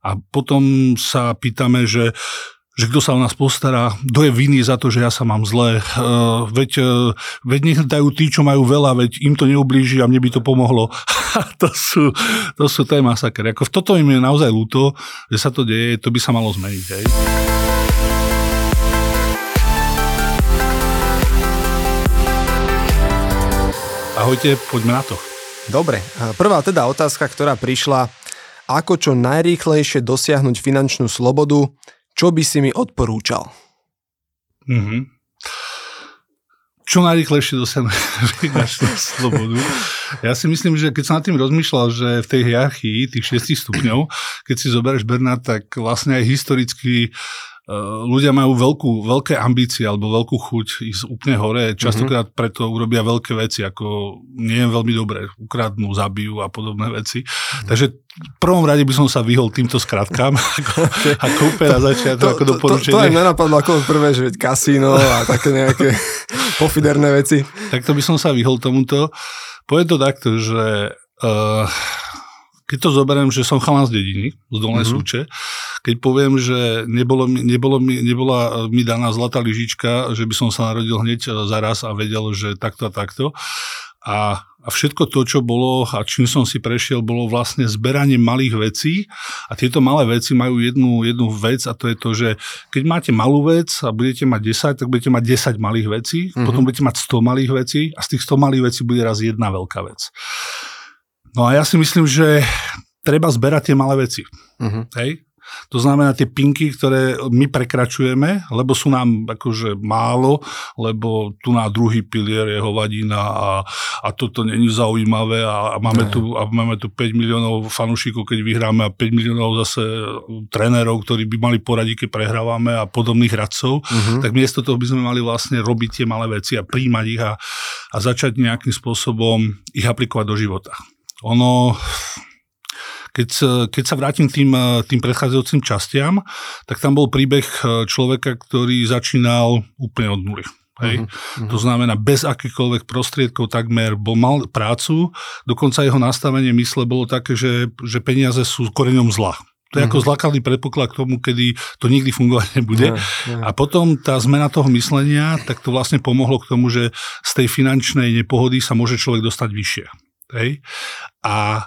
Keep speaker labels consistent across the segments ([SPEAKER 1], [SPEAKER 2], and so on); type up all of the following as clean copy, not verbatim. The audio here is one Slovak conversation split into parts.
[SPEAKER 1] A potom sa pýtame, že kto sa o nás postará, kto je vinný za to, že ja sa mám zle. Veď nech dajú tí, čo majú veľa, veď im to neublíži a mne by to pomohlo. to je masaker. Ako toto im je naozaj ľúto, že sa to deje, to by sa malo zmeniť. Hej. Ahojte, poďme na to.
[SPEAKER 2] Dobre, prvá teda otázka, ktorá prišla, ako čo najrýchlejšie dosiahnuť finančnú slobodu, čo by si mi odporúčal?
[SPEAKER 1] Čo najrýchlejšie dosiahnuť finančnú slobodu? Ja si myslím, že keď som nad tým rozmýšľal, že v tej hierarchii tých 6 stupňov, keď si zoberieš Bernard, tak vlastne aj historicky ľudia majú veľké ambície alebo veľkú chuť ísť úplne hore. Častokrát preto urobia veľké veci, ako nie je veľmi dobré. Ukradnú, zabijú a podobné veci. Takže v prvom rade by som sa vyhol týmto skratkám, ako úplne na začiatku, ako doporučenie.
[SPEAKER 2] To aj mňa napadlo ako prvé, že kasíno a také nejaké pofiderné veci.
[SPEAKER 1] Takto by som sa vyhol tomuto. Poviem to takto, že keď to zoberiem, že som chalan z dediny, z Dolnej Súče, keď poviem, že nebola mi daná zlatá lyžička, že by som sa narodil hneď zaraz a vedel, že takto a takto. A všetko to, čo bolo a čím som si prešiel, bolo vlastne zberanie malých vecí. A tieto malé veci majú jednu vec a to je to, že keď máte malú vec a budete mať 10, tak budete mať 10 malých vecí, potom budete mať 100 malých vecí a z tých 100 malých vecí bude raz jedna veľká vec. No a ja si myslím, že treba zberať tie malé veci. Hej? To znamená tie pinky, ktoré my prekračujeme, lebo sú nám akože málo, lebo tu na druhý pilier je hovadina a toto není zaujímavé a máme tu 5 miliónov fanúšikov, keď vyhráme a 5 miliónov zase trénerov, ktorí by mali poradiť, keď prehrávame a podobných radcov, tak miesto toho by sme mali vlastne robiť tie malé veci a príjmať ich a začať nejakým spôsobom ich aplikovať do života. Keď sa vrátim tým predchádzajúcim častiam, tak tam bol príbeh človeka, ktorý začínal úplne od nuly. Hej? To znamená, bez akýchkoľvek prostriedkov takmer mal prácu, dokonca jeho nastavenie mysle bolo také, že peniaze sú koreňom zla. To je ako základný predpoklad k tomu, kedy to nikdy fungovať nebude. A potom tá zmena toho myslenia, tak to vlastne pomohlo k tomu, že z tej finančnej nepohody sa môže človek dostať vyššie. Hej? A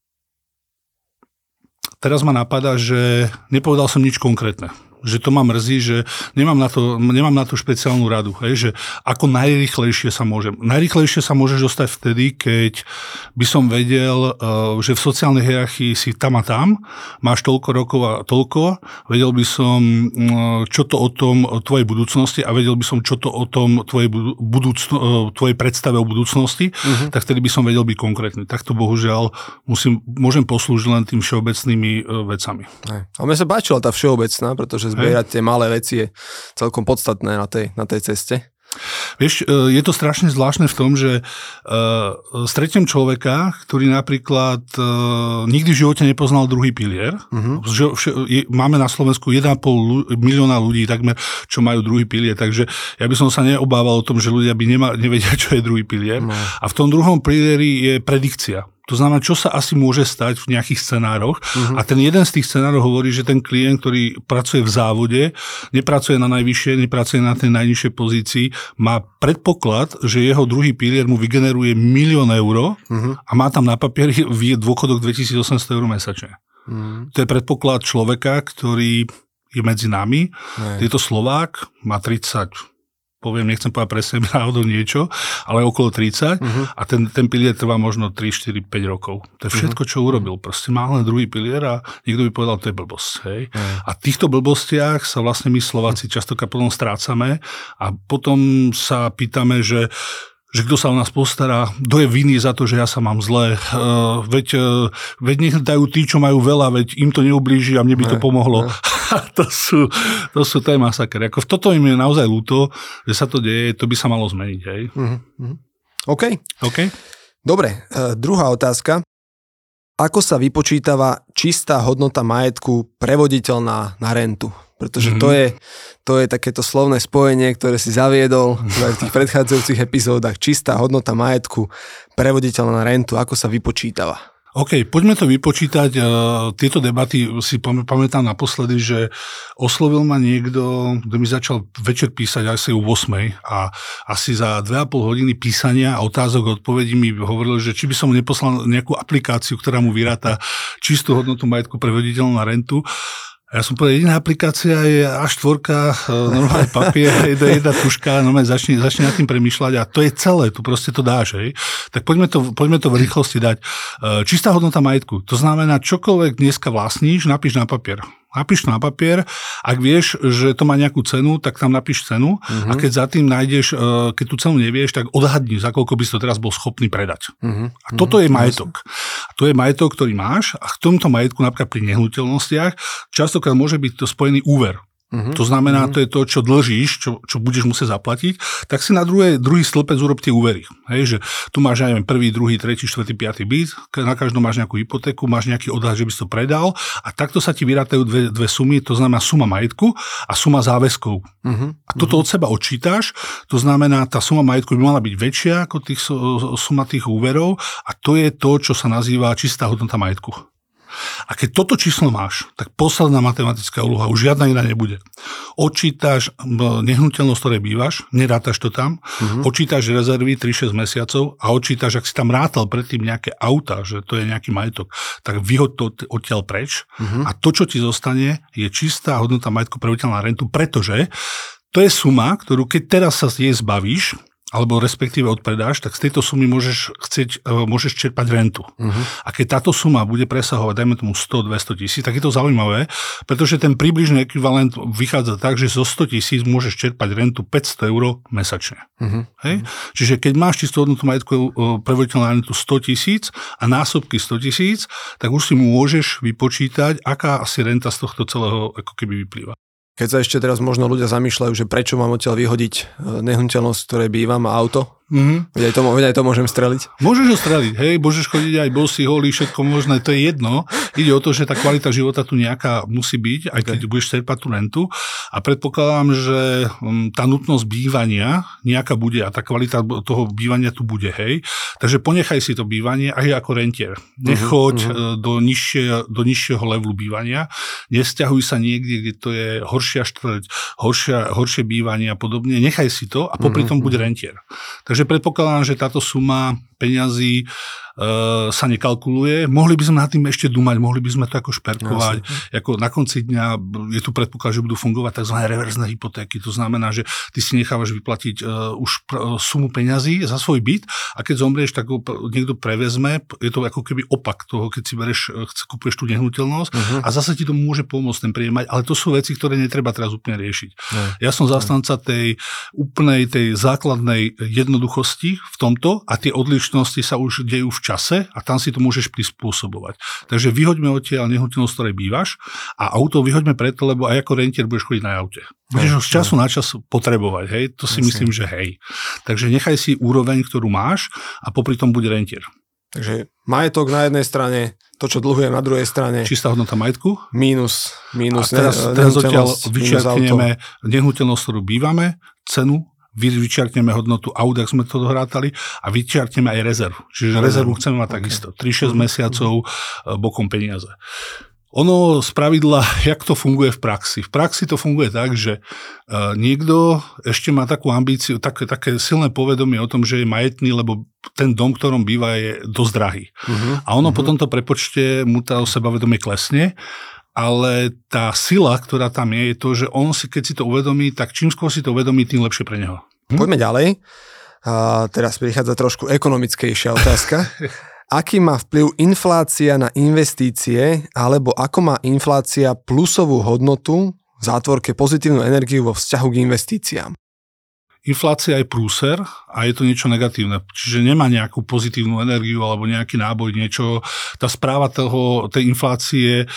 [SPEAKER 1] teraz ma napadá, že nepovedal som nič konkrétne. Že to ma mrzí, že nemám na to špeciálnu radu. Hej, že ako najrýchlejšie sa môžem. Najrýchlejšie sa môžeš dostať vtedy, keď by som vedel, že v sociálnej hierarchii si tam a tam, máš toľko rokov a toľko, vedel by som, čo to o tom tvojej budúcnosti a vedel by som, čo to o tom tvojej predstave o budúcnosti, tak vtedy by som vedel byť konkrétny. Takto bohužiaľ môžem poslúžiť len tým všeobecnými vecami.
[SPEAKER 2] A mne sa páčila tá všeobecná, pretože zbierať tie malé veci je celkom podstatné na tej ceste.
[SPEAKER 1] Vieš, je to strašne zvláštne v tom, že stretnem človeka, ktorý napríklad nikdy v živote nepoznal druhý pilier. Máme na Slovensku 1,5 milióna ľudí takmer, čo majú druhý pilier, takže ja by som sa neobával o tom, že ľudia by nevedia, čo je druhý pilier. A v tom druhom pilieri je predikcia. To znamená, čo sa asi môže stať v nejakých scenároch. A ten jeden z tých scenárov hovorí, že ten klient, ktorý pracuje v závode, nepracuje na najvyššie, nepracuje na tej najnižšej pozícii, má predpoklad, že jeho druhý pilier mu vygeneruje 1 000 000 eur a má tam na papieri dôchodok 2800 eur mesačne. To je predpoklad človeka, ktorý je medzi nami. Je to Slovák, má 30, nechcem povedať presne náhodou niečo, ale okolo 30 a ten pilier trvá možno 3, 4, 5 rokov. To je všetko, čo urobil. Proste má len druhý pilier a niekto by povedal, to je blbosť. Hej? A v týchto blbostiach sa vlastne my Slováci častokrát potom strácame a potom sa pýtame, že kto sa o nás postará, kto je vinný za to, že ja sa mám zle. Veď nech dajú tí, čo majú veľa, veď im to neublíži a mne by to pomohlo. To je masaker. Ako toto im je naozaj ľúto, že sa to deje, to by sa malo zmeniť. Hej?
[SPEAKER 2] OK. Dobre, druhá otázka. Ako sa vypočítava čistá hodnota majetku prevoditeľná na rentu? Pretože to je takéto slovné spojenie, ktoré si zaviedol v tých predchádzajúcich epizódach. Čistá hodnota majetku prevoditeľná na rentu. Ako sa vypočítava?
[SPEAKER 1] OK, poďme to vypočítať. Tieto debaty si pamätám naposledy, že oslovil ma niekto, kto mi začal večer písať asi o 8 a asi za 2,5 hodiny písania a otázok a odpovedí mi hovoril, že či by som mu neposlal nejakú aplikáciu, ktorá mu vyráta čistú hodnotu majetku prevoditeľnú na rentu. Ja som povedal, jediná aplikácia je A4, normálny papier, jedna tuška, normálne začne nad tým premýšľať a to je celé, tu proste to dáš, hej. Tak poďme to v rýchlosti dať. Čistá hodnota majetku, to znamená, čokoľvek dneska vlastníš, napíš na papier. Napíš to na papier, ak vieš, že to má nejakú cenu, tak tam napíš cenu a keď za tým nájdeš, keď tú cenu nevieš, tak odhadni, za koľko by si to teraz bol schopný predať. A toto je majetok. A to je majetok, ktorý máš a k tomto majetku napríklad pri nehnuteľnostiach častokrát môže byť to spojený úver. To znamená, to je to, čo dlžíš, čo budeš musieť zaplatiť, tak si na druhý stĺpec urob tie úvery. Hej, že tu máš, ja neviem, 1., 2., 3., 4., 5. byt, na každom máš nejakú hypotéku, máš nejaký odhad, že by si to predal a takto sa ti vyrátajú dve sumy, to znamená suma majetku a suma záväzkov. A toto od seba odčítaš, to znamená, tá suma majetku by mala byť väčšia ako suma tých úverov a to je to, čo sa nazýva čistá hodnota majetku. A keď toto číslo máš, tak posledná matematická úloha, už žiadna iná nebude. Odčítaš nehnuteľnosť, ktorej bývaš, nerátaš to tam, odčítaš rezervy 3-6 mesiacov a odčítaš, ak si tam rátal predtým nejaké auta, že to je nejaký majetok, tak vyhoď to odtiaľ preč a to, čo ti zostane, je čistá hodnota majetku prevoditeľná na rentu, pretože to je suma, ktorú keď teraz sa jej zbavíš, alebo respektíve odpredáš, tak z tejto sumy môžeš čerpať rentu. A keď táto suma bude presahovať, dajme tomu 100-200 tisíc, tak je to zaujímavé, pretože ten približný ekvivalent vychádza tak, že zo 100 tisíc môžeš čerpať rentu 500 eur mesačne. Hej? Čiže keď máš čistú hodnotu majetku prevoditeľnú na rentu 100 tisíc a násobky 100 tisíc, tak už si môžeš vypočítať, aká asi renta z tohto celého ako keby vyplýva.
[SPEAKER 2] Keď sa ešte teraz možno ľudia zamýšľajú, že prečo mám odtiaľ vyhodiť nehnuteľnosť, v ktorej bývam a auto, veď aj to môžem streliť.
[SPEAKER 1] Môžeš ho streliť, hej, môžeš chodiť aj bosý, holý, všetko možné, to je jedno. Ide o to, že tá kvalita života tu nejaká musí byť, aj keď budeš čerpať tú rentu. A predpokladám, že tá nutnosť bývania nejaká bude a tá kvalita toho bývania tu bude, hej. Takže ponechaj si to bývanie aj ako rentier. Nechoď do nižšieho levelu bývania, nesťahuj sa niekde, kde to je horšia štvrť, horšie bývanie a podobne, nechaj si to a popri tom buď rentier. Takže predpokladám, že táto suma peňazí sa nekalkuluje. Mohli by sme nad tým ešte dumať, mohli by sme to ako šperkovať. Ako na konci dňa je tu predpoklad, že budú fungovať tzv. Reverzné hypotéky. To znamená, že ty si nechávaš vyplatiť už sumu peňazí za svoj byt a keď zomrieš, tak ho niekto prevezme. Je to ako keby opak toho, keď si kupuješ tú nehnuteľnosť a zase ti to môže pomôcť ten príjem mať. Ale to sú veci, ktoré netreba teraz úplne riešiť. Ja som zastanca tej úplnej, tej základnej jednoduchosti v tomto a tie odlišnosti sa už dejú v čase a tam si to môžeš prispôsobovať. Takže vyhoďme odtiaľ nehnuteľnosť, ktorej bývaš a auto vyhoďme preto, lebo aj ako rentier budeš chodiť na aute. Budeš ho z času na čas potrebovať, hej? To si myslím, že hej. Takže nechaj si úroveň, ktorú máš a popri tom buď rentier.
[SPEAKER 2] Takže majetok na jednej strane, to, čo dlhujem na druhej strane.
[SPEAKER 1] Čistá hodnota majetku.
[SPEAKER 2] Mínus
[SPEAKER 1] teraz odtiaľ vyčiarkneme nehnuteľnosť, ktorú bývame, cenu, vyčiarkneme hodnotu aut, ak sme to dohrátali, a vyčiarkneme aj rezervu. Čiže rezervu chceme mať takisto. 3-6 mesiacov bokom peniaze. Ono z pravidla, jak to funguje v praxi. V praxi to funguje tak, že niekto ešte má takú ambíciu, také silné povedomie o tom, že je majetný, lebo ten dom, ktorom býva, je dosť drahý. A ono po tomto prepočte mu tá sebavedomie klesne. Ale tá sila, ktorá tam je to, že on si, keď si to uvedomí, tak čím skôr si to uvedomí, tým lepšie pre neho.
[SPEAKER 2] Poďme ďalej. Teraz prichádza trošku ekonomickejšia otázka. Aký má vplyv inflácia na investície, alebo ako má inflácia plusovú hodnotu v zátvorke pozitívnu energiu vo vzťahu k investíciám?
[SPEAKER 1] Inflácia je prúser a je to niečo negatívne. Čiže nemá nejakú pozitívnu energiu alebo nejaký náboj, niečo. Tá správa tej inflácie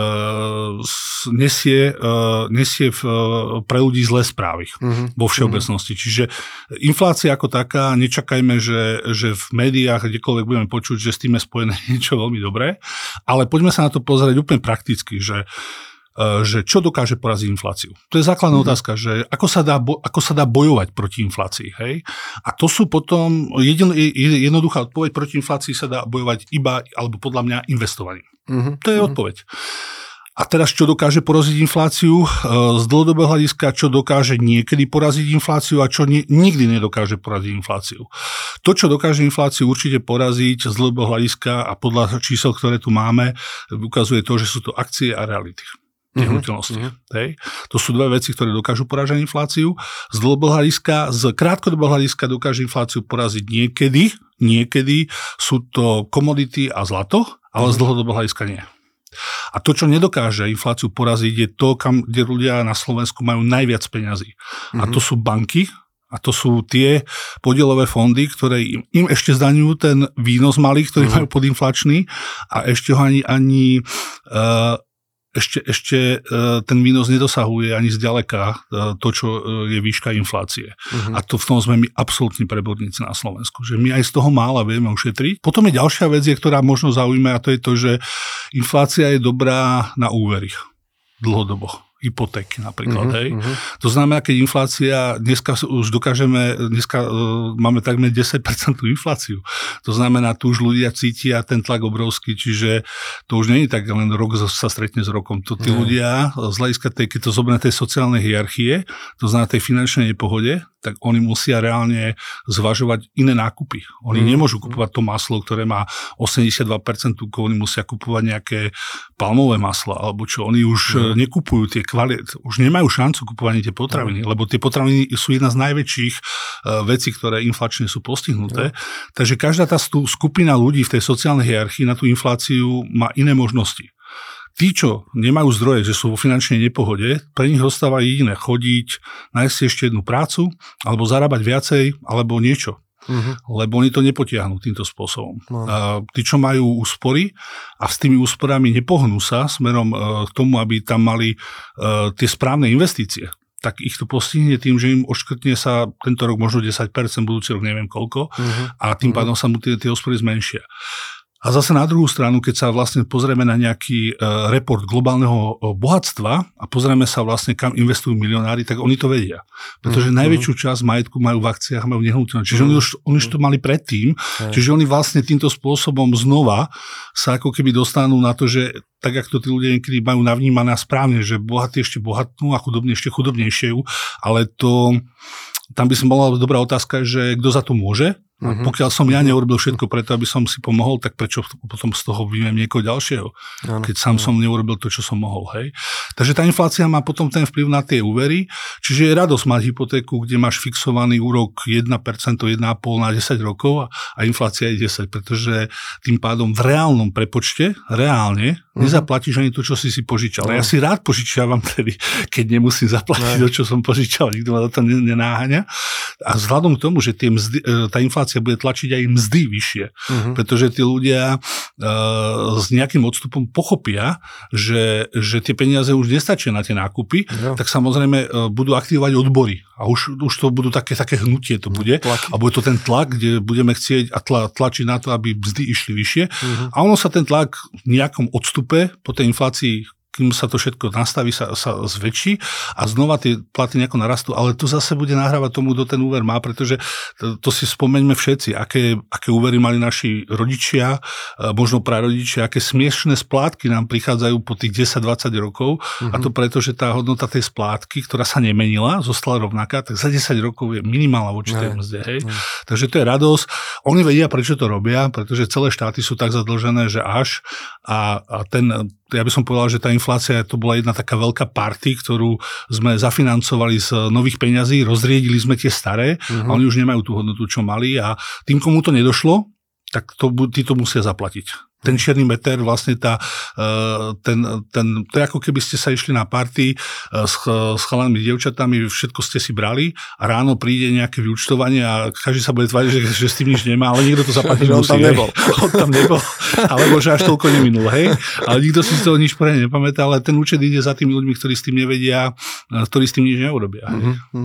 [SPEAKER 1] nesie pre ľudí zlé správy vo všeobecnosti. Čiže inflácia ako taká, nečakajme, že v médiách kdekoľvek budeme počuť, že s tým je spojené niečo veľmi dobré, ale poďme sa na to pozrieť úplne prakticky, že že čo dokáže poraziť infláciu. To je základná otázka, že ako sa dá bojovať proti inflácii. Hej? A to sú potom, jednoduchá odpoveď proti inflácii sa dá bojovať iba, alebo podľa mňa, investovaním. To je odpoveď. A teraz, čo dokáže poraziť infláciu? Z dlhodobého hľadiska, čo dokáže niekedy poraziť infláciu a čo nikdy nedokáže poraziť infláciu. To, čo dokáže infláciu určite poraziť z dlhodobého hľadiska a podľa čísel, ktoré tu máme, ukazuje to, že sú to akcie a reality. Nehnuteľnosti. To sú dve veci, ktoré dokážu porážať infláciu. Z dlhodobého hľadiska, z krátkodobého hľadiska dokáže infláciu poraziť niekedy sú to komodity a zlato, ale z dlhodobého hľadiska nie. A to, čo nedokáže infláciu poraziť, je to, kde ľudia na Slovensku majú najviac peňazí. A to sú banky, a to sú tie podielové fondy, ktoré im ešte zdaňujú ten výnos malý, ktorý majú podinflačný, a ešte ho ani ten výnos nedosahuje ani zďaleka to, čo je výška inflácie. A to v tom sme my absolútni prebodníci na Slovensku. Že my aj z toho mála vieme ušetriť. Potom je ďalšia vec, ktorá možno zaujíma, a to je to, že inflácia je dobrá na úvery dlhodobo. Hypotéky napríklad. To znamená, keď inflácia, dneska máme takmer 10% infláciu. To znamená, tu už ľudia cítia ten tlak obrovský, čiže to už nie je tak len rok sa stretne s rokom. To tí ľudia z hľadiska keď to zoberme tej sociálnej hierarchie, to znamená tej finančnej nepohode, tak oni musia reálne zvažovať iné nákupy. Oni nemôžu kupovať to maslo, ktoré má 82% tukov, oni musia kupovať nejaké palmové maslo, alebo čo. Oni už nekupujú tie už nemajú šancu kupovať tie potraviny, lebo tie potraviny sú jedna z najväčších vecí, ktoré inflačne sú postihnuté. Takže každá tá skupina ľudí v tej sociálnej hierarchii na tú infláciu má iné možnosti. Tí, čo nemajú zdroje, že sú vo finančnej nepohode, pre nich ostáva jediné chodiť, nájsť si ešte jednu prácu, alebo zarábať viacej, alebo niečo. Lebo oni to nepotiahnú týmto spôsobom. Tí, čo majú úspory a s tými úsporami nepohnú sa smerom k tomu, aby tam mali tie správne investície, tak ich to postihne tým, že im odškrtne sa tento rok možno 10%, budúci rok neviem koľko, a tým pádom sa mu tie úspory zmenšia. A zase na druhú stranu, keď sa vlastne pozrieme na nejaký report globálneho bohatstva a pozrieme sa vlastne, kam investujú milionári, tak oni to vedia. Pretože najväčšiu časť majetku majú v akciách, majú v nehnuteľnosti. Čiže oni už to mali predtým, čiže oni vlastne týmto spôsobom znova sa ako keby dostanú na to, že tak, ako to tí ľudia niekedy majú navnímané správne, že bohatí ešte bohatnú a chudobní ešte chudobnejšie, ale to tam by som bola dobrá otázka, že kto za to môže. Pokiaľ som ja neurobil všetko preto, aby som si pomohol, tak prečo potom z toho vyviem niekoho ďalšieho, keď sám som neurobil to, čo som mohol. Hej? Takže tá inflácia má potom ten vplyv na tie úvery, čiže je radosť mať hypotéku, kde máš fixovaný úrok 1%, 1,5% na 10 rokov a inflácia je 10, pretože tým pádom v reálnom prepočte, nezaplatíš ani to, čo si požičal. Ja si rád požičiavam tedy, keď nemusím zaplatiť to, čo som požičal, nikto ma to nenáhaňa. A vzhľadom k tomu, že tá inflácia bude tlačiť aj mzdy vyššie, pretože tí ľudia s nejakým odstupom pochopia, že tie peniaze už nestačia na tie nákupy, tak samozrejme budú aktivovať odbory. A už to budú také hnutie to bude. A bude to ten tlak, kde budeme chcieť a tlačiť na to, aby mzdy išli vyššie. A ono sa ten tlak v nejakom odstupe po tej inflácii, kým sa to všetko nastaví, sa zväčší a znova tie platy nejako narastú, ale to zase bude nahrávať tomu, kto ten úver má, pretože to si spomeňme všetci, aké úvery mali naši rodičia, možno prarodičia, aké smiešné splátky nám prichádzajú po tých 10-20 rokov a to preto, že tá hodnota tej splátky, ktorá sa nemenila, zostala rovnaká, tak za 10 rokov je minimálna voči tej mzde. Hej. Takže to je radosť. Oni vedia, prečo to robia, pretože celé štáty sú tak zadlžené, že až a ja by som povedal, že tá inflácia to bola jedna taká veľká party, ktorú sme zafinancovali z nových peňazí, rozriedili sme tie staré a oni už nemajú tú hodnotu, čo mali a tým, komu to nedošlo, tak tí to musia zaplatiť. Ten čierny meter, vlastne to je ako keby ste sa išli na party s chalanmi, dievčatami, všetko ste si brali a ráno príde nejaké vyúčtovanie a každý sa bude tváriť, že s tým nič nemá, ale niekto to zaplatiť musí. On tam nebol. Alebo že až toľko neminul, hej. Ale nikto si z toho nič poriadne nepamätá, ale ten účet ide za tými ľuďmi, ktorí s tým nevedia, ktorí s tým nič neurobia.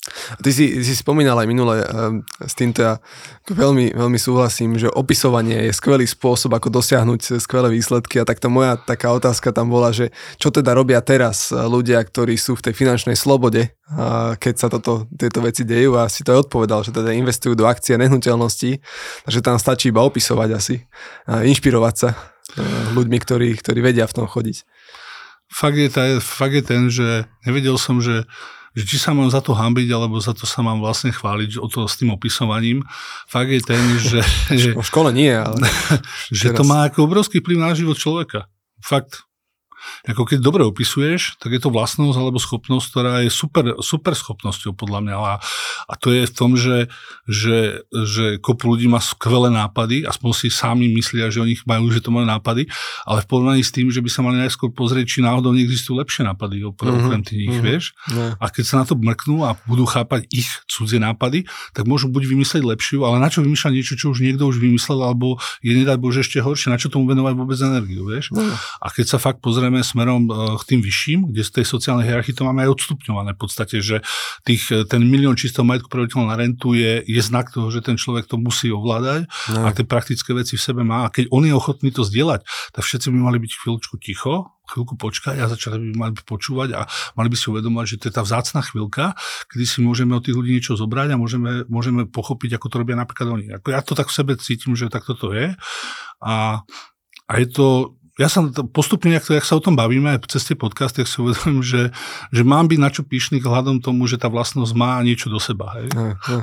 [SPEAKER 2] Ty si spomínal aj minule, s týmto ja veľmi, veľmi súhlasím, že opisovanie je skvelý spôsob, ako dosiahnuť skvelé výsledky a takto moja taká otázka tam bola, že čo teda robia teraz ľudia, ktorí sú v tej finančnej slobode, keď sa tieto veci dejú a si to aj odpovedal, že teda investujú do akcie nehnuteľností, takže tam stačí iba opisovať asi, inšpirovať sa ľuďmi, ktorí vedia v tom chodiť.
[SPEAKER 1] Fakt je ten, že nevedel som, že či sa mám za to hanbiť, alebo za to sa mám vlastne chváliť s tým opisovaním. Fakt je ten, že
[SPEAKER 2] v škole nie, ale
[SPEAKER 1] že to má ako obrovský vplyv na život človeka. Fakt. Ako keď dobre opisuješ, tak je to vlastnosť alebo schopnosť, ktorá je super schopnosťou podľa mňa. A to je v tom, že kopu ľudí má skvelé nápady, aspoň si sami myslia, že oni majú, že to majú nápady, ale v porovnaní s tým, že by sa mali najskôr pozrieť, či náhodou neexistujú lepšie nápady okrem tých, vieš. A keď sa na to mrknú a budú chápať ich cudzie nápady, tak môžu buď vymyslieť lepšiu, ale na čo vymýšľať niečo, čo už niekto už vymyslel, alebo je nedať Bože ešte horšie, na čo tomu venovať vôbec energiu, vieš. A keď sa fakt pozrieme smerom k tým vyšším, kde z tej sociálnej hierarchii to máme aj odstupňované v podstate, že ten 1 milión čistého majetku prevediteľného na rentu je znak toho, že ten človek to musí ovládať a tie praktické veci v sebe má. A keď on je ochotný to zdieľať, tak všetci by mali byť chvíľku počkať a začali by mali počúvať a mali by si uvedomať, že to je tá vzácna chvíľka, kedy si môžeme od tých ľudí niečo zobrať a môžeme pochopiť, ako to robia napríklad oni. Ja to tak v sebe cítim, že takto to je. A je to. Ja sa postupne, jak sa o tom bavíme aj cez tie podcasty, tak si uvedomím, že mám byť na čo pyšný hľadom tomu, že tá vlastnosť má niečo do seba. Hej?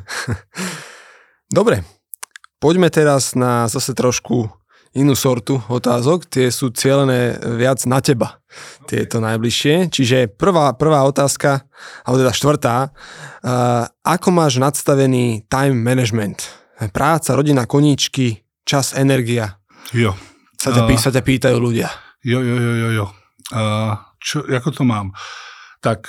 [SPEAKER 2] Dobre, poďme teraz na zase trošku inú sortu otázok. Tie sú cielené viac na teba, tieto najbližšie. Čiže prvá otázka, alebo teda štvrtá, ako máš nadstavený time management? Práca, rodina, koníčky, čas, energia.
[SPEAKER 1] Jo.
[SPEAKER 2] Sa ťa pýtajú ľudia.
[SPEAKER 1] Jo. Ako to mám? Tak,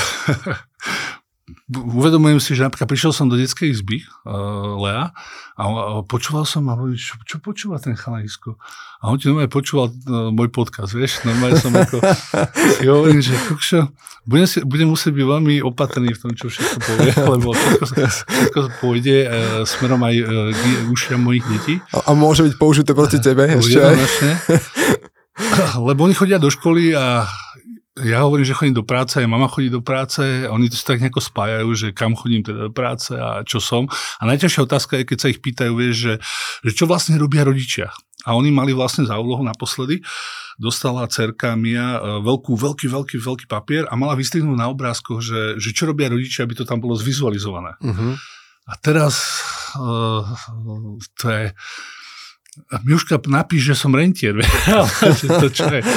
[SPEAKER 1] uvedomujem si, že napríklad prišiel som do detskej izby, Lea, a počúval som a hovorím, čo počúva ten chalanisko? A on ti normálne počúval môj podcast, vieš? Normálne som ako, si hovorím, že budem musieť byť veľmi opatrný v tom, čo všetko povie, lebo všetko pôjde smerom aj k ušiam mojich detí.
[SPEAKER 2] A môže byť použité proti tebe ešte aj?
[SPEAKER 1] Lebo oni chodia do školy a ja hovorím, že chodím do práce, aj mama chodí do práce, a oni to tak nejako spájajú, že kam chodím teda do práce a čo som. A najťažšia otázka je, keď sa ich pýtajú, vieš, že čo vlastne robia rodičia. A oni mali vlastne za úlohu naposledy, dostala dcerka Mia veľký papier a mala vystrihnúť na obrázkoch, že čo robia rodičia, aby to tam bolo zvizualizované. Uh-huh. A teraz to je... Miuška, napíš, že som rentier. To čo je?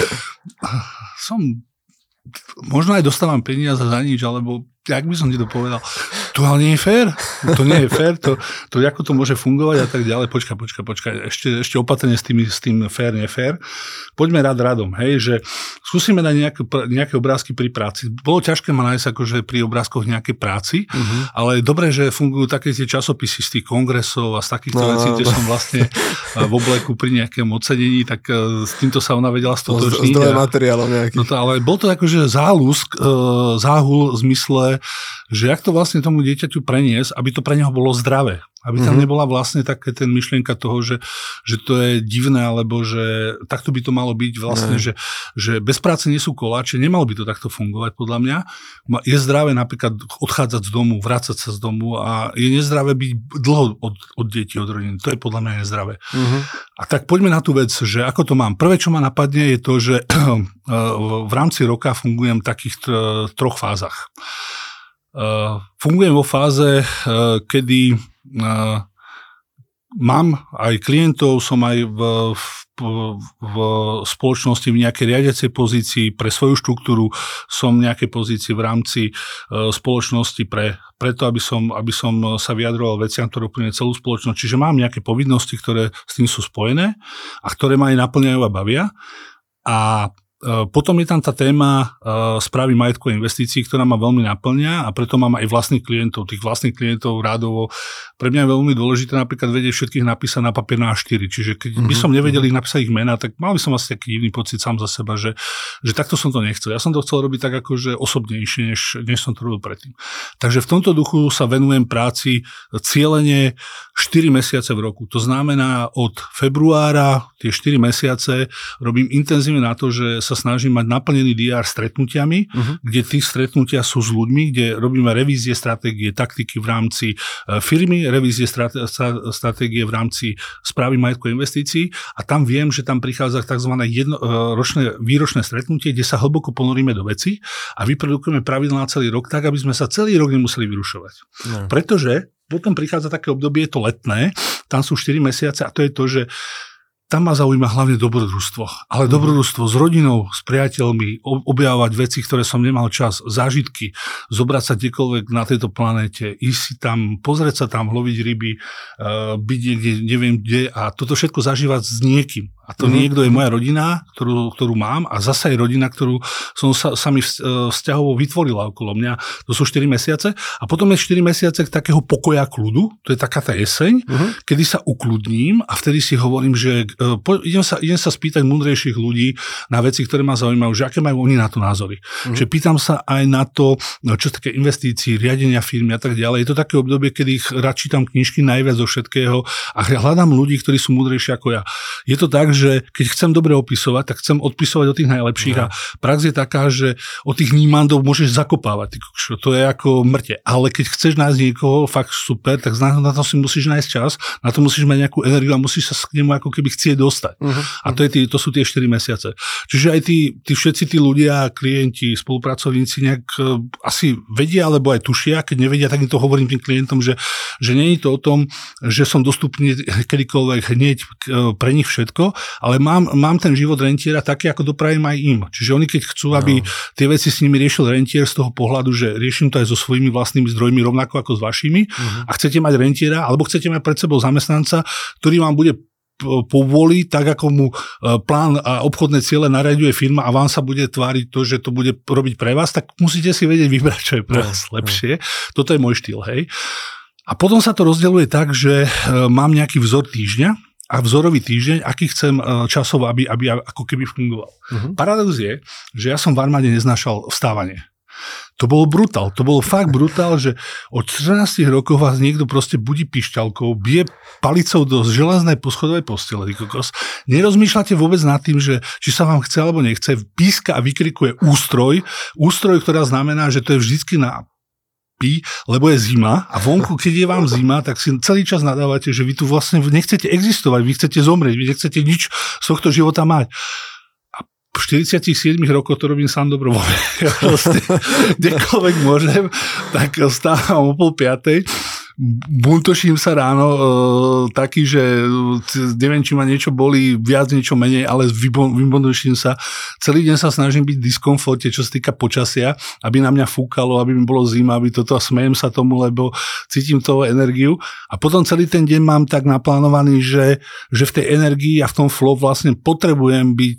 [SPEAKER 1] Možno aj dostávam peniaze za nič, alebo jak by som ti to povedal, to ale nie je fér. To nie je fér, to ako to môže fungovať a tak ďalej. Počkaj. Ešte opatrne s tým fér, nefér. Poďme radom, hej, že skúsime dať nejaké obrázky pri práci. Bolo ťažké ma nájsť akože pri obrázkoch nejakej práci, ale je dobré, že fungujú také tie časopisy z tých kongresov a z takýchto vecí, kde som vlastne v obleku pri nejakém ocenení, tak s týmto sa ona vedela stotočniť.
[SPEAKER 2] Zdroje materiálov nejakých.
[SPEAKER 1] Ale bol to akože záhul v zmysle, že jak to vlastne tomu dieťaťu preniesť, aby to pre neho bolo zdravé. Aby tam nebola vlastne také ten myšlienka toho, že to je divné, alebo že takto by to malo byť vlastne, že bez práce nie sú koláče, nemalo by to takto fungovať podľa mňa. Je zdravé napríklad odchádzať z domu, vrácať sa z domu a je nezdravé byť dlho od detí, od rodiny. To je podľa mňa nezdravé. A tak poďme na tú vec, že ako to mám. Prvé, čo ma napadne, je to, že v rámci roka fungujem v takých troch fázach. Fungujem vo fáze, kedy mám aj klientov, som aj v spoločnosti v nejakej riadiacej pozícii pre svoju štruktúru, som v nejakej pozícii v rámci spoločnosti preto, aby som sa vyjadroval veciam, ktoré úplne celú spoločnosť. Čiže mám nejaké povinnosti, ktoré s tým sú spojené a ktoré ma aj naplňajú a bavia. A Potom je tam tá téma správy majetku a investícií, ktorá ma veľmi naplňa a preto mám aj vlastných klientov. Tých vlastných klientov rádovo. Pre mňa je veľmi dôležité napríklad vedieť všetkých napísať na papier na A4. Čiže keď by som nevedel ich napísať ich mená, tak mal by som asi taký divný pocit sám za seba, že takto som to nechcel. Ja som to chcel robiť tak akože osobnejšie, než som to robil predtým. Takže v tomto duchu sa venujem práci cielene 4 mesiace v roku. To znamená od februára tie 4 mesiace robím intenzívne na to, že sa snažím mať naplnený diár stretnutiami, kde tí stretnutia sú s ľuďmi, kde robíme revízie stratégie, taktiky v rámci firmy, revízie stratégie v rámci správy majetku investícií a tam viem, že tam prichádza tzv. Výročné stretnutie, kde sa hlboko ponoríme do veci a vyprodukujeme pravidlá celý rok tak, aby sme sa celý rok nemuseli vyrušovať. No. Pretože potom prichádza také obdobie, je to letné, tam sú 4 mesiace a to je to, že tam ma zaujíma hlavne dobrodružstvo. Ale dobrodružstvo s rodinou, s priateľmi, objavovať veci, ktoré som nemal čas, zážitky, zobrať sa kdekoľvek na tejto planéte, ísť si tam, pozrieť sa tam, loviť ryby, byť niekde, neviem kde a toto všetko zažívať s niekým. A to niekto je moja rodina, ktorú mám a zasa je rodina, ktorú som sa mi vzťahovo vytvorila okolo mňa. To sú 4 mesiace. A potom je 4 mesiace takého pokoja kľudu, to je taká tá jeseň, kedy sa ukludním a vtedy si hovorím, že idem sa spýtať múdrejších ľudí na veci, ktoré ma zaujímajú, že aké majú oni na to názory. Že pýtam sa aj na to, čo také investícií, riadenia firmy a tak ďalej. Je to také obdobie, kedy rád čítam knižky najviac zo všetkého a hľadám ľudí, ktorí sú múdrejší ako ja. Je to tak, že keď chcem dobre opisovať, tak chcem odpisovať o tých najlepších a prax je taká, že o tých nímandov môžeš zakopávať. To je ako mŕte. Ale keď chceš nájsť niekoho fakt super, tak na to si musíš nájsť čas, na to musíš mať nejakú energiu a musíš sa k nemu ako keby chcieť dostať. A to sú tie 4 mesiace. Čiže aj všetci tí ľudia, klienti, spolupracovníci nejak asi vedia, alebo aj tušia, keď nevedia, tak im to hovorím tým klientom, že nie je to o tom, že som dostupný kedykoľvek hneď pre nich všetko, ale mám ten život rentiera taký, ako dopravím aj im. Čiže oni keď chcú, aby tie veci s nimi riešil rentier z toho pohľadu, že riešim to aj so svojimi vlastnými zdrojmi, rovnako ako s vašimi, a chcete mať rentiera, alebo chcete mať pred sebou zamestnanca, ktorý vám bude povolí, tak ako mu plán a obchodné ciele nariaďuje firma a vám sa bude tváriť to, že to bude robiť pre vás, tak musíte si vedieť vybrať, čo je pre vás lepšie. Toto je môj štýl, hej. A potom sa to rozdeľuje tak, že mám nejaký vzor týždňa a vzorový týždeň, aký chcem časovo, aby ako keby fungoval. Paradox je, že ja som v armáde neznášal vstávanie. To bolo brutál, to bolo fakt brutál, že od 14 rokov vás niekto proste budí pišťalkou, bije palicou do železnej poschodovej postele, nerozmýšľate vôbec nad tým, že či sa vám chce alebo nechce, píska a vykrikuje ústroj, ktorá znamená, že to je vždycky na lebo je zima a vonku, keď je vám zima, tak si celý čas nadávate, že vy tu vlastne nechcete existovať, vy chcete zomrieť, vy nechcete nič z tohto života mať. A v 47 rokoch to robím sám dobrovoľne. Kdekoľvek môžem, tak stávam o 4:30, buntoším sa ráno taký, že neviem, či ma niečo bolí viac, niečo menej, ale vybuntoším sa. Celý deň sa snažím byť v diskomforte, čo sa týka počasia, aby na mňa fúkalo, aby mi bolo zima, aby toto, smejem sa tomu, lebo cítim toho energiu. A potom celý ten deň mám tak naplánovaný, že v tej energii a v tom flow vlastne potrebujem byť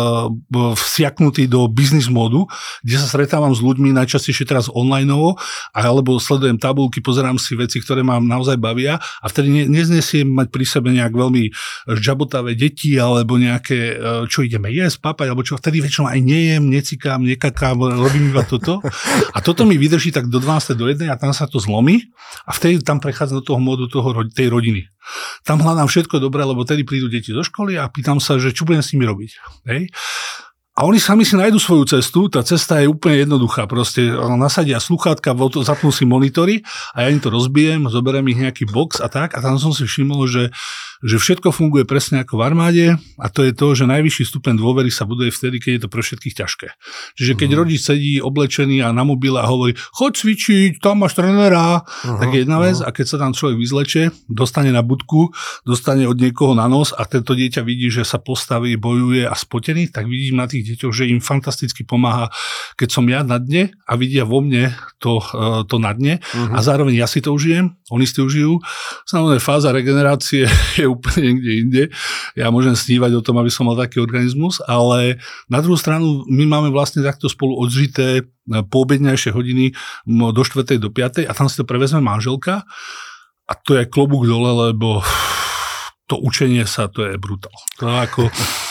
[SPEAKER 1] vsiaknutý do business módu, kde sa stretávam s ľuďmi najčastejšie teraz onlineovo, alebo sledujem tabulky, pozerám si veci, ktoré ma naozaj bavia a vtedy neznesiem mať pri sebe nejak veľmi žabotavé deti alebo nejaké, čo ideme jesť, papať, alebo čo, vtedy väčšinou aj nejem, necikám, nekakám, robím iba toto. A toto mi vydrží tak do 12. do 1 a tam sa to zlomí a vtedy tam prechádzam do toho módu tej rodiny. Tam hľadám všetko dobré, lebo vtedy prídu deti do školy a pýtam sa, že čo budem s nimi robiť. Hej? A oni sami si nájdu svoju cestu, tá cesta je úplne jednoduchá, proste nasadia sluchátka, zapnú si monitory a ja im to rozbijem, zoberiem ich nejaký box a tak a tam som si všimol, že všetko funguje presne ako v armáde a to je to, že najvyšší stupeň dôvery sa buduje vtedy, keď je to pre všetkých ťažké. Čiže keď rodič sedí oblečený a na mobile a hovorí, choď cvičiť, tam máš trénera, tak je jedna vec a keď sa tam človek vyzleče, dostane na budku, dostane od niekoho na nos a tento dieťa vidí, že sa postaví, bojuje a spotený, tak vidím na tých deťoch, že im fantasticky pomáha, keď som ja na dne a vidia vo mne to na dne a zároveň ja si to užijem, oni si to užijú. Samozrejme, fáza regenerácie je úplne niekde inde. Ja môžem snívať o tom, aby som mal taký organizmus, ale na druhú stranu my máme vlastne takto spolu odžité poobedňajšie hodiny do 4. do 5. a tam si to prevezme manželka a to je klobúk dole, lebo to učenie sa, to je brutál. To je ako...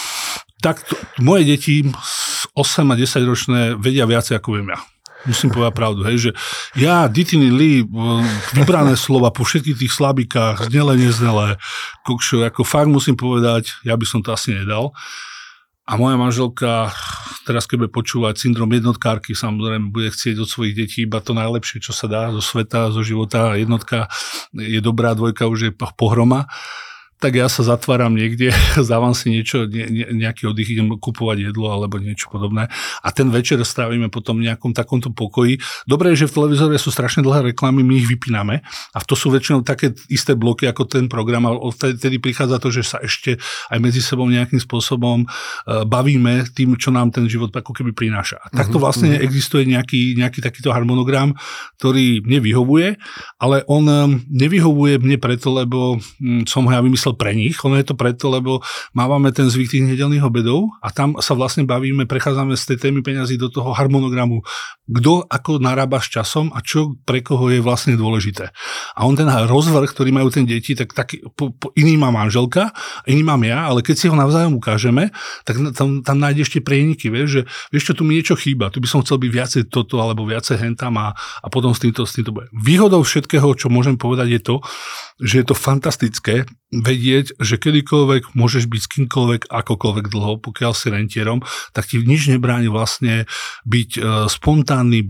[SPEAKER 1] moje deti 8 a 10 ročné vedia viacej, ako viem ja. Musím povedať pravdu, hej, že ja, Ditiny Lee, vybrané slova po všetkých tých slabikách, znelé, neznelé, kokšo, ako fakt musím povedať, ja by som to asi nedal. A moja manželka, teraz keď bude počúvať syndrom jednotkárky, samozrejme bude chcieť od svojich detí iba to najlepšie, čo sa dá zo sveta, zo života. Jednotka je dobrá, dvojka už je pohroma. Tak ja sa zatváram niekde, závam si niečo, nejaký oddych, idem kupovať jedlo alebo niečo podobné. A ten večer strávime potom v nejakom takomto pokoji. Dobre je, že v televízore sú strašne dlhé reklamy, my ich vypíname. A to sú väčšinou také isté bloky ako ten program. A vtedy prichádza to, že sa ešte aj medzi sebou nejakým spôsobom bavíme tým, čo nám ten život ako keby prináša. A takto vlastne existuje nejaký takýto harmonogram, ktorý mne vyhovuje, ale on nevyhovuje mne preto, lebo som ho ja vymyslel pre nich. Ono je to preto, lebo máme ten zvyk tých nedeľných obedov a tam sa vlastne bavíme, prechádzame z tej témy peňazí do toho harmonogramu, kto ako narába s časom a čo pre koho je vlastne dôležité. A on ten rozvrh, ktorý majú ten deti, tak iný má manželka, iný mám ja, ale keď si ho navzájom ukážeme, tak tam nájde ešte prieniky, vieš, že vieš čo, tu mi niečo chýba, tu by som chcel byť viacej toto alebo viacej hentam a potom s týmto bude. Výhodou všetkého, čo môžem povedať, je to, že je to fantastické vedieť, že kedykoľvek môžeš byť s kýmkoľvek, akokoľvek dlho, pokiaľ si rentierom, tak ti nič nebráni vlastne byť spontánny,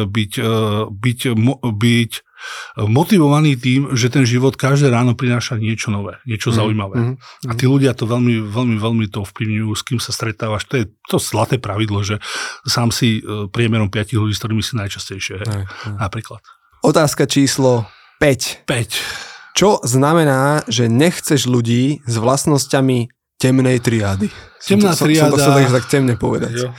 [SPEAKER 1] byť motivovaný tým, že ten život každé ráno prináša niečo nové, niečo zaujímavé. A tí ľudia to veľmi, veľmi, veľmi to ovplyvňujú, s kým sa stretávaš. To je to zlaté pravidlo, že sám si priemerom 5 ľudí, s ktorými si najčastejšie. Napríklad.
[SPEAKER 2] Otázka číslo 5. Čo znamená, že nechceš ľudí s vlastnosťami temnej triády?
[SPEAKER 1] Temná triáda...
[SPEAKER 2] Som to tak temne povedať.
[SPEAKER 1] Jo.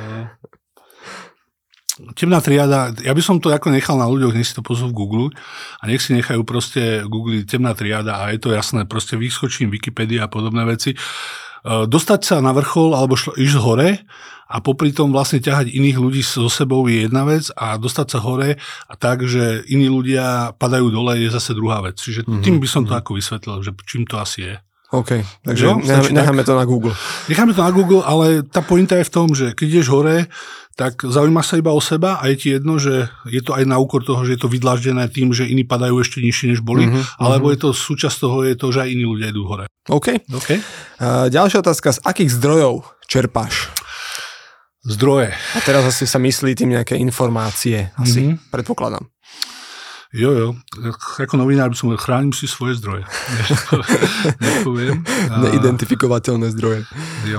[SPEAKER 1] Temná triáda, ja by som to ako nechal na ľuďoch, nech si to pozrú v Google a nech si nechajú proste googliť temná triáda a je to jasné, proste vyskočím Wikipedia a podobné veci. Dostať sa na vrchol alebo ísť hore a popri tom vlastne ťahať iných ľudí so sebou je jedna vec a dostať sa hore a tak, že iní ľudia padajú dole je zase druhá vec. Čiže tým by som to ako vysvetlil, že čím to asi je.
[SPEAKER 2] OK, takže necháme to na Google.
[SPEAKER 1] Necháme to na Google, ale tá pointa je v tom, že keď ideš hore, tak zaujímaš sa iba o seba a je ti jedno, že je to aj na úkor toho, že je to vydláždené tým, že iní padajú ešte nižšie, než boli, alebo je to súčasť toho, je to, že aj iní ľudia idú hore.
[SPEAKER 2] OK. Ďalšia otázka, z akých zdrojov čerpáš?
[SPEAKER 1] Zdroje.
[SPEAKER 2] A teraz asi sa myslí tým nejaké informácie, asi, predpokladám.
[SPEAKER 1] Jo, ako novinár by som povedal, chránim si svoje zdroje. Nepoviem.
[SPEAKER 2] Neidentifikovateľné zdroje.
[SPEAKER 1] Jo.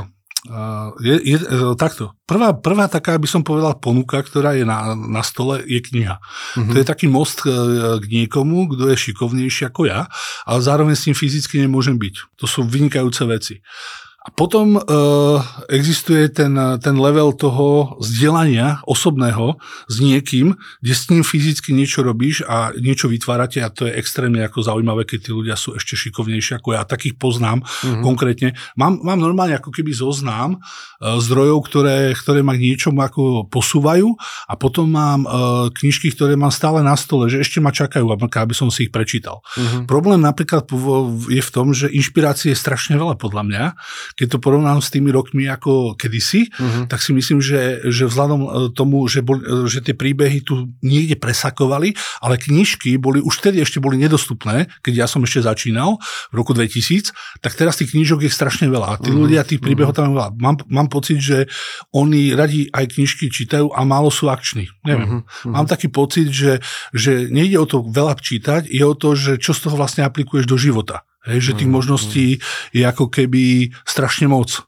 [SPEAKER 1] Takto. Prvá taká, by som povedal, ponuka, ktorá je na stole, je kniha. To je taký most k niekomu, kto je šikovnejší ako ja, ale zároveň s ním fyzicky nemôžem byť. To sú vynikajúce veci. A potom existuje ten level toho zdieľania osobného s niekým, kde s ním fyzicky niečo robíš a niečo vytvárate a to je extrémne ako zaujímavé, keď tí ľudia sú ešte šikovnejší ako ja. Takých poznám konkrétne. Mám normálne ako keby zoznam zdrojov, ktoré ma k niečomu ako posúvajú a potom mám knižky, ktoré mám stále na stole, že ešte ma čakajú, aby som si ich prečítal. Problém napríklad je v tom, že inšpirácie je strašne veľa podľa mňa. Keď to porovnám s tými rokmi ako kedysi, tak si myslím, že vzhľadom tomu, že tie príbehy tu niekde presakovali, ale knižky už vtedy ešte boli nedostupné, keď ja som ešte začínal v roku 2000, tak teraz tých knižok je strašne veľa. A tí ľudia, tých príbehov tam je veľa. Mám pocit, že oni radi aj knižky čítajú a málo sú akční. Neviem. Mám taký pocit, že nejde o to veľa čítať, je o to, že čo z toho vlastne aplikuješ do života. Hej, že tých možností je ako keby strašne moc.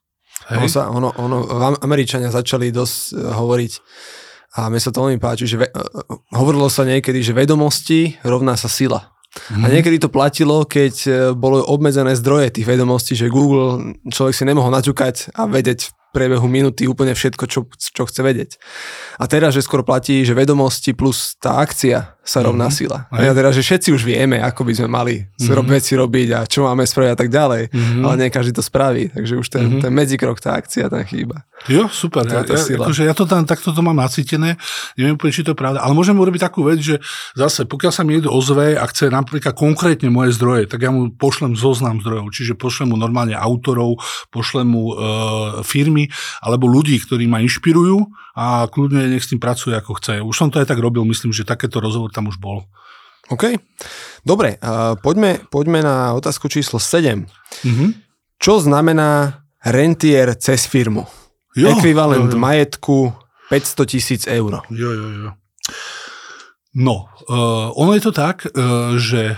[SPEAKER 2] Američania začali dosť hovoriť a mne sa to veľmi páči, že hovorilo sa niekedy, že vedomosti rovná sa sila. A niekedy to platilo, keď bolo obmedzené zdroje tých vedomostí, že Google človek si nemohol naťukať a vedieť priebehu minúty úplne všetko, čo chce vedieť. A teraz, že skoro platí, že vedomosti plus tá akcia sa rovná sila. A ja teraz, že všetci už vieme, ako by sme mali veci robiť a čo máme spraviť a tak ďalej, ale nie každý to spraví, takže už ten medzikrok, tá akcia tam chýba.
[SPEAKER 1] Jo, super. Ja to tam takto to mám nacítené, neviem úplne, či to je pravda, ale môžem urobiť takú vec, že zase, pokiaľ sa mi niekto ozve a chce napríklad konkrétne moje zdroje, tak ja mu pošlem zoznam zdrojov, čiže pošlem mu normálne autorov, pošlem mu firmy alebo ľudí, ktorí ma inšpirujú a kľudne nech s tým pracuje ako chce. Už som to aj tak robil, myslím, že takéto rozhovor tam už bol.
[SPEAKER 2] OK. Dobre, poďme na otázku číslo 7. Čo znamená rentier cez firmu? Ekvivalent majetku 500 000 eur.
[SPEAKER 1] Jo. No, ono je to tak, že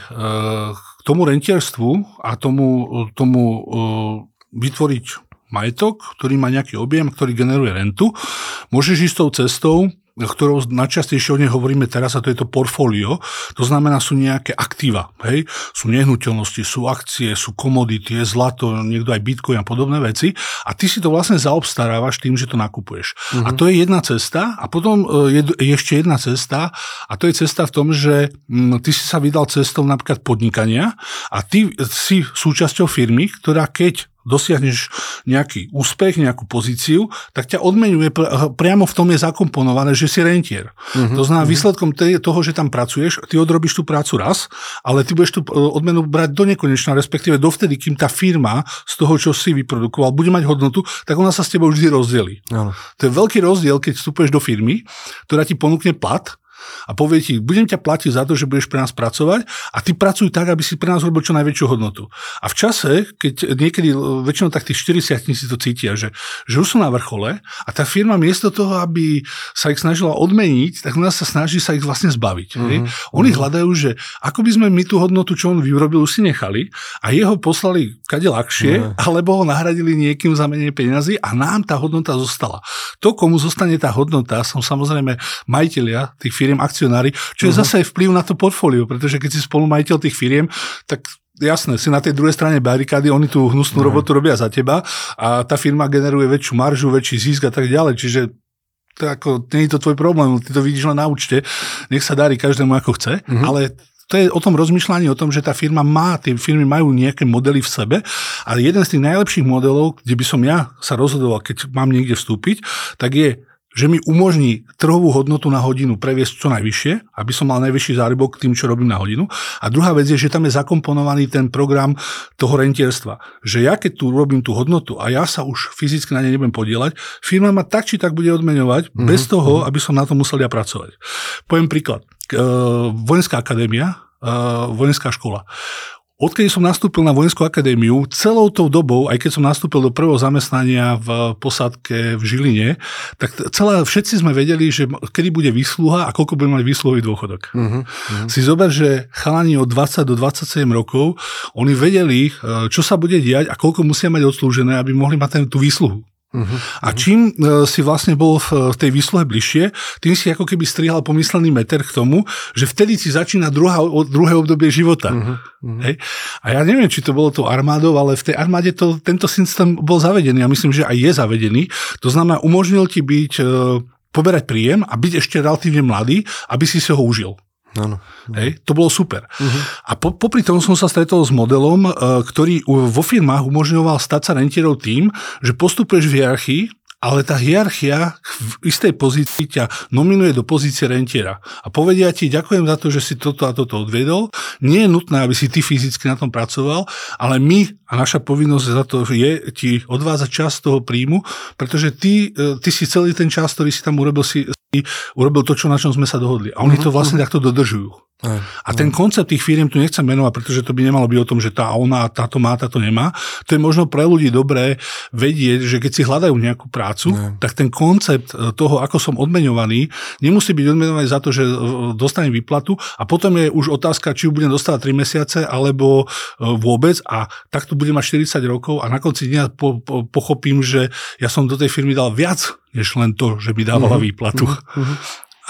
[SPEAKER 1] k tomu rentierstvu a tomu vytvoriť majetok, ktorý má nejaký objem, ktorý generuje rentu, môžeš ísť tou cestou, ktorou najčastejšie o nej hovoríme teraz, a to je to portfólio. To znamená, sú nejaké aktíva, hej? Sú nehnuteľnosti, sú akcie, sú komodity, je zlato, niekto aj bitcoin a podobné veci. A ty si to vlastne zaobstarávaš tým, že to nakupuješ. A to je jedna cesta. A potom je ešte jedna cesta. A to je cesta v tom, že ty si sa vydal cestou napríklad podnikania a ty si súčasťou firmy, ktorá keď dosiahneš nejaký úspech, nejakú pozíciu, tak ťa odmeňuje, priamo v tom je zakomponované, že si rentier. To znamená, výsledkom toho, že tam pracuješ, ty odrobíš tú prácu raz, ale ty budeš tú odmenu brať do nekonečna, respektíve dovtedy, kým tá firma z toho, čo si vyprodukoval, bude mať hodnotu, tak ona sa s tebou vždy rozdelí. To je veľký rozdiel, keď vstupuješ do firmy, ktorá ti ponúkne plat, a povie ti, budem ťa platiť za to, že budeš pre nás pracovať a ty pracuj tak, aby si pre nás robil čo najväčšiu hodnotu. A v čase, keď niekedy väčšinou tak tých 40 si to cítia, že už sú na vrchole a tá firma miesto toho, aby sa ich snažila odmeniť, tak ona sa snaží sa ich vlastne zbaviť. Oni hľadajú, že ako by sme my tú hodnotu, čo on vyrobil, už si nechali a jeho poslali kade ľahšie, alebo ho nahradili niekým za menej peňazí a nám tá hodnota zostala. To, komu zostane tá hodnota, som samozrejme majitelia tých firiem, akcionári, čo je zase vplyv na to portfólio, pretože keď si spolumajiteľ tých firiem, tak jasné, si na tej druhej strane barikády, oni tú hnusnú robotu robia za teba a tá firma generuje väčšiu maržu, väčší zisk a tak ďalej, čiže to ako, nie je to tvoj problém, ty to vidíš len na účte, nech sa darí každému ako chce, ale to je o tom rozmýšľaní, o tom, že tá firma tie firmy majú nejaké modely v sebe a jeden z tých najlepších modelov, kde by som ja sa rozhodoval, keď mám niekde vstúpiť, tak je, že mi umožní trhovú hodnotu na hodinu previesť čo najvyššie, aby som mal najvyšší zárobok tým, čo robím na hodinu. A druhá vec je, že tam je zakomponovaný ten program toho rentierstva. Že ja keď tu robím tú hodnotu a ja sa už fyzicky na nej nebudem podieľať, firma ma tak či tak bude odmeňovať bez toho, aby som na to musel ja pracovať. Poviem príklad. Vojenská akadémia, vojenská škola. Odkedy som nastúpil na vojenskú akadémiu, celou tou dobou, aj keď som nastúpil do prvého zamestnania v posádke v Žiline, tak všetci sme vedeli, že kedy bude výsluha a koľko bude mať výsluhový dôchodok. Si zober, že chalani od 20 do 27 rokov, oni vedeli, čo sa bude diať a koľko musia mať odslúžené, aby mohli mať tú výsluhu. A čím si vlastne bol v tej výsluhe bližšie, tým si ako keby strihal pomyslený meter k tomu, že vtedy si začína druhé obdobie života. Hej? A ja neviem, či to bolo tou armádou, ale v tej armáde tento systém bol zavedený a myslím, že aj je zavedený. To znamená, umožnil ti poberať príjem a byť ešte relatívne mladý, aby si ho užil. Hej, to bolo super. A popri tom som sa stretol s modelom, ktorý vo firmách umožňoval stať sa rentierov tým, že postupuješ v hierarchii, ale tá hierarchia v istej pozícii ťa nominuje do pozície rentiera. A povedia ti, ďakujem za to, že si toto a toto odviedol. Nie je nutné, aby si ty fyzicky na tom pracoval, ale my a naša povinnosť za to je ti odvázať časť toho príjmu, pretože ty si celý ten čas, ktorý si tam urobil, urobil to, na čom sme sa dohodli. A oni to vlastne takto dodržujú. A ten koncept tých firiem tu nechcem menovať, pretože to by nemalo byť o tom, že tá ona, táto má, táto nemá. To je možno pre ľudí dobré vedieť, že keď si hľadajú nejakú prácu, tak ten koncept toho, ako som odmeňovaný, nemusí byť odmeňovaný za to, že dostanem výplatu a potom je už otázka, či ju budem dostávať 3 mesiace alebo vôbec a takto budem mať 40 rokov a na konci dňa pochopím, že ja som do tej firmy dal viac, než len to, že mi dávala výplatu.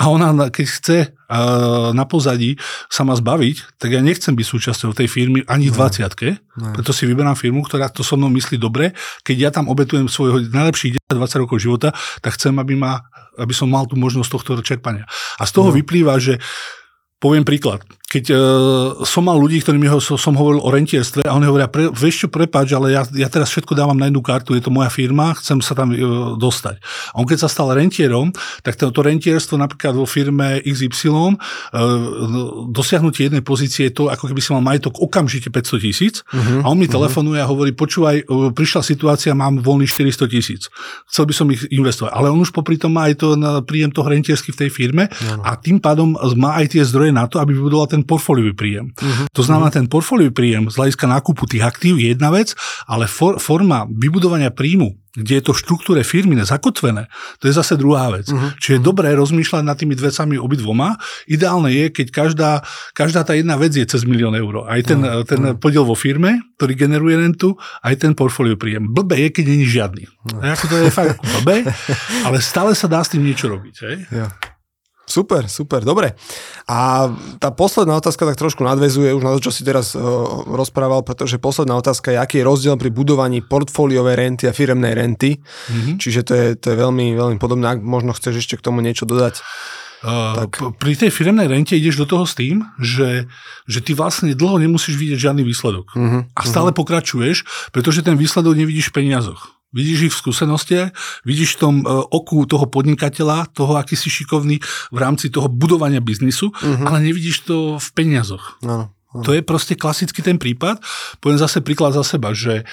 [SPEAKER 1] A ona, keď chce na pozadí sa ma zbaviť, tak ja nechcem byť súčasťou tej firmy ani v 20-ke, preto si vyberám firmu, ktorá to so mnou myslí dobre. Keď ja tam obetujem svojho najlepších 10-20 rokov života, tak chcem, aby som mal tú možnosť tohto čerpania. A z toho vyplýva, že poviem príklad. Keď som mal ľudí, ktorým som hovoril o rentierstve a oni hovoria, vieš čo, prepáč, ale ja teraz všetko dávam na jednu kartu, je to moja firma, chcem sa tam dostať. A on keď sa stal rentierom, tak to rentierstvo napríklad vo firme XY dosiahnutie jednej pozície je to, ako keby si mal majetok okamžite 500 000 a on mi telefonuje a hovorí, počúvaj, prišla situácia, mám voľný 400 000. Chcel by som ich investovať. Ale on už popri tom má aj to príjem toho rentiersky v tej firme a tým pádom má aj tie zdroje na to, aby vybudoval ten portfóliový príjem. To znamená, ten portfóliový príjem z hľadiska nákupu tých aktív je jedna vec, ale forma vybudovania príjmu, kde je to v štruktúre firmy zakotvené, to je zase druhá vec. Čiže je dobré rozmýšľať nad tými vecami obidvoma. Ideálne je, keď každá tá jedna vec je cez 1 000 000 eur. Aj ten podiel vo firme, ktorý generuje rentu, aj ten portfóliový príjem. Blbé je, keď nie je žiadny. Ako to je fakt blbé, ale stále sa dá s tým niečo robiť. Hej?
[SPEAKER 2] Ja. Super, dobre. A tá posledná otázka tak trošku nadväzuje už na to, čo si teraz rozprával, pretože posledná otázka je, aký je rozdiel pri budovaní portfóliovej renty a firemnej renty. Čiže to je veľmi, veľmi podobné. Ak možno chceš ešte k tomu niečo dodať.
[SPEAKER 1] Pri tej firemnej rente ideš do toho s tým, že ty vlastne dlho nemusíš vidieť žiadny výsledok. A stále pokračuješ, pretože ten výsledok nevidíš v peniazoch. Vidíš ich v skúsenostiach, vidíš v tom oku toho podnikateľa, toho, aký si šikovný v rámci toho budovania biznisu, ale nevidíš to v peniazoch. No. To je proste klasicky ten prípad. Poviem zase príklad za seba, že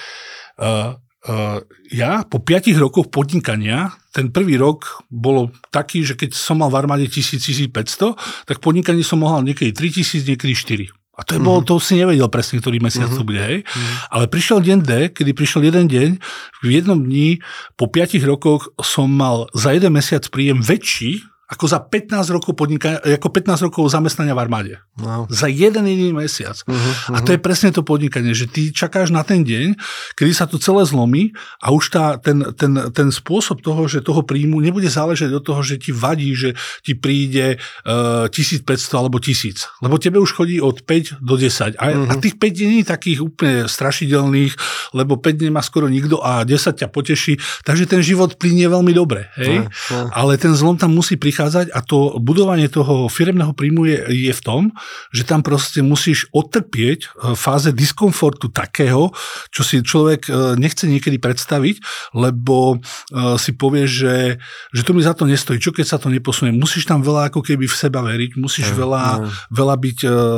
[SPEAKER 1] ja po 5 rokoch podnikania, ten prvý rok bolo taký, že keď som mal v armáde 1000-1500, tak podnikanie som mohol niekedy 3000, niekedy 4. A to si nevedel presne, ktorý mesiac to bude, hej. Ale prišiel deň D, kedy prišiel jeden deň, v jednom dni, po 5 rokoch som mal za jeden mesiac príjem väčší, ako za 15 rokov ako 15 rokov zamestnania v armáde. Wow. Za jeden jediný mesiac. A to je presne to podnikanie, že ty čakáš na ten deň, kedy sa to celé zlomí a už ten spôsob toho, že toho príjmu nebude záležať od toho, že ti vadí, že ti príde 1500 alebo 1000. Lebo tebe už chodí od 5 do 10. A tých 5 dní takých úplne strašidelných, lebo 5 nemá skoro nikto a 10 ťa poteší. Takže ten život plynie veľmi dobre. Hej? Ale ten zlom tam musí prichádzať a to budovanie toho firemného príjmu je v tom, že tam proste musíš otrpieť fáze diskomfortu takého, čo si človek nechce niekedy predstaviť, lebo si povie, že to mi za to nestojí. Čo keď sa to neposunie? Musíš tam veľa ako keby v seba veriť, musíš veľa byť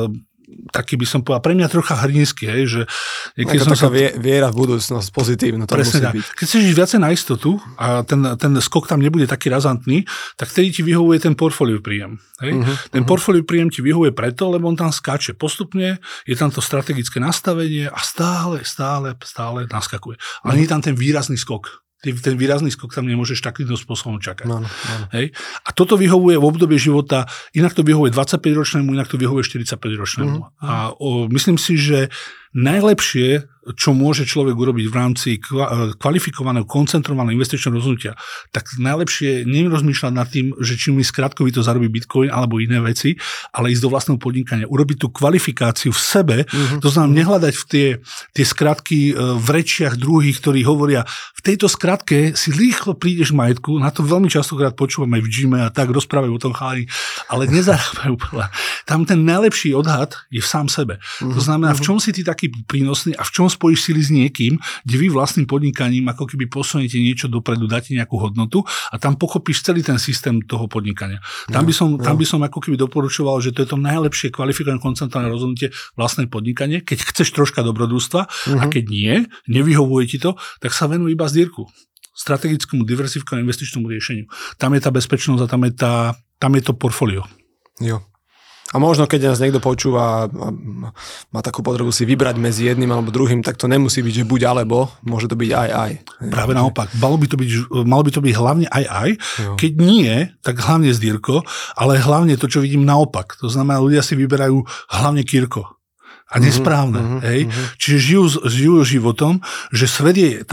[SPEAKER 1] taký by som povedal, pre mňa trocha hrdinský, hej, že...
[SPEAKER 2] Taká viera v budúcnosť, pozitívna to musí byť.
[SPEAKER 1] Keď chceš ísť viacej na istotu a ten skok tam nebude taký razantný, tak vtedy ti vyhovuje ten portfóliový príjem. Hej? Ten portfóliový príjem ti vyhovuje preto, lebo on tam skáče postupne, je tam to strategické nastavenie a stále naskakuje. Ale nie je tam ten výrazný skok. Ten výrazný skok tam nemôžeš takýmto spôsobom čakať. No. Hej? A toto vyhovuje v období života, inak to vyhovuje 25-ročnému, inak to vyhovuje 45-ročnému. A myslím si, že najlepšie, čo môže človek urobiť v rámci kvalifikovaného, koncentrovaného investičného rozhodnutia, tak najlepšie nie rozmýšľať nad tým, že či mi skratkovito zarobí Bitcoin alebo iné veci, ale ísť do vlastného podnikania. Urobiť tú kvalifikáciu v sebe, to znamená nehľadať v tie skratky v rečiach druhých, ktorí hovoria, v tejto skratke si rýchlo prídeš majetku, na to veľmi častokrát počúvam aj v gyme a tak rozprávajú o tom chalani, ale nezarábajú veľa. Tam ten najlepší odhad je v sám sebe. To znamená, v čom si ty taký prínosný a v čom spojíš sily s niekým, kde vy vlastným podnikaním ako keby posuniete niečo dopredu, dáte nejakú hodnotu a tam pochopíš celý ten systém toho podnikania. Tam by som ako keby doporučoval, že to je to najlepšie kvalifikované koncentrované rozhodnutie vlastné podnikanie, keď chceš troška dobrodružstva a keď nevyhovuje ti to, tak sa venuj iba zdierku. Strategickému, diversifikovanému investičnému riešeniu. Tam je tá bezpečnosť a tam je to portfólio.
[SPEAKER 2] Jo. A možno, keď nás niekto počúva a má takú potrebu si vybrať medzi jedným alebo druhým, tak to nemusí byť, že buď alebo, môže to byť aj.
[SPEAKER 1] Práve naopak. Malo by to byť hlavne aj. Jo. Keď nie, tak hlavne zdírko, ale hlavne to, čo vidím naopak. To znamená, ľudia si vyberajú hlavne kýrko. A nesprávne. Čiže žijú životom, že svet je tak,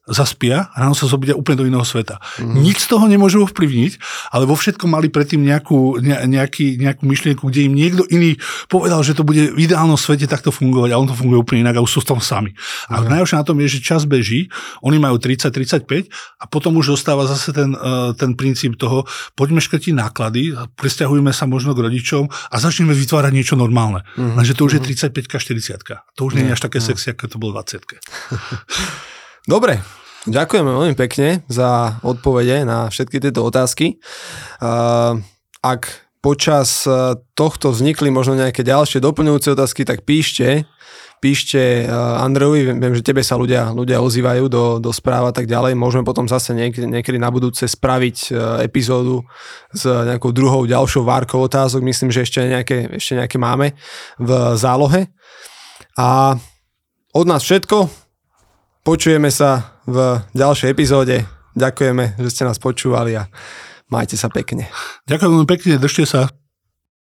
[SPEAKER 1] zaspia, ráno sa zobudia úplne do iného sveta. Nič z toho nemôžu ovplyvniť, ale vo všetkom mali predtým nejakú myšlienku, kde im niekto iný povedal, že to bude v ideálnom svete takto fungovať a on to funguje úplne inak a už sú v tom sami. A najhoršie na tom je, že čas beží, oni majú 30-35 a potom už zostáva zase ten princíp toho, poďme škrtiť náklady, presťahujme sa možno k rodičom a začneme vytvárať niečo normálne. Lenže to už je 35-ka, 40-ka. To už nie je až také sexy, ako to bolo 20-ke.
[SPEAKER 2] Dobre, ďakujeme veľmi pekne za odpovede na všetky tieto otázky. Ak počas tohto vznikli možno nejaké ďalšie doplňujúce otázky, tak píšte Andrejovi, viem, že tebe sa ľudia ozývajú do správ a tak ďalej. Môžeme potom zase niekedy na budúce spraviť epizódu s nejakou druhou ďalšou várkou otázok. Myslím, že ešte nejaké máme v zálohe. A od nás všetko. Počujeme sa v ďalšej epizóde. Ďakujeme, že ste nás počúvali a majte sa pekne.
[SPEAKER 1] Ďakujem veľmi pekne, držte sa.